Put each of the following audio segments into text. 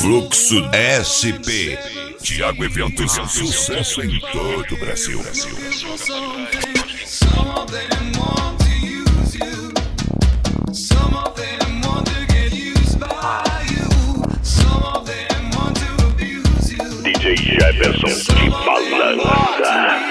Fluxo SP. Thiago Eventos, sucesso em todo o Brasil. DJ Jefferson de balança.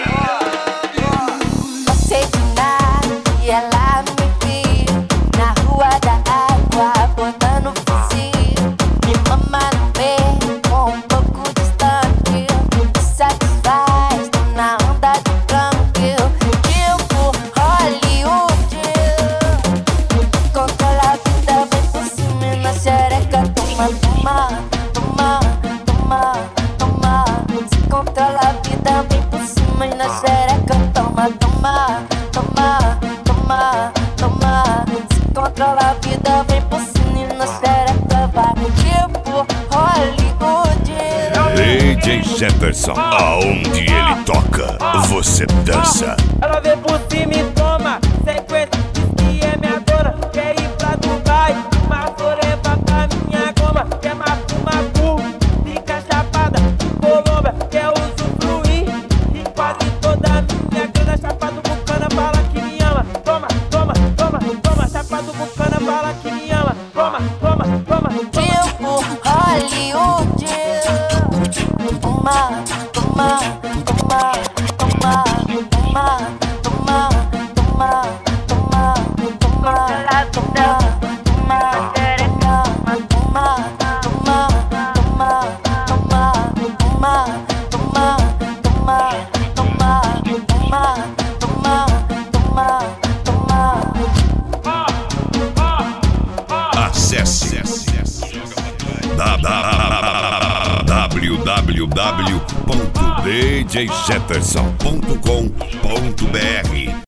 Você de nada e ela me viu na rua da água, botando fuzil. Me mama no peito, um pouco distante. Me satisfaz, tô na onda de tranquilo. Tipo Hollywood, controla a vida, vem por cima e na xereca. Toma, toma, toma, toma, toma. Se controla a vida, vem por cima e na xereca. Toma, toma, toma, toma, toma. Se controla a vida, vem por cima e na xereca. Vai tipo Hollywood. DJ Jefferson, aonde ele toca, você dança. Ela vem por cima e toma sequência, diz que é minha dona. Quer ir pra Dubai, mas vou levar pra minha goma. Quer macu, fica chapada, Colômbia. Quer usufruir e quase toda minha grana. Chapado Bucana fala que me ama. Toma, toma, toma, toma. Chapado Bucana fala que me ama. Toma, toma, toma, toma. Tipo Hollywood. Toma, toma, toma, toma, toma, toma, toma, toma, toma, toma, toma, Acesse www.djjefferson.com.br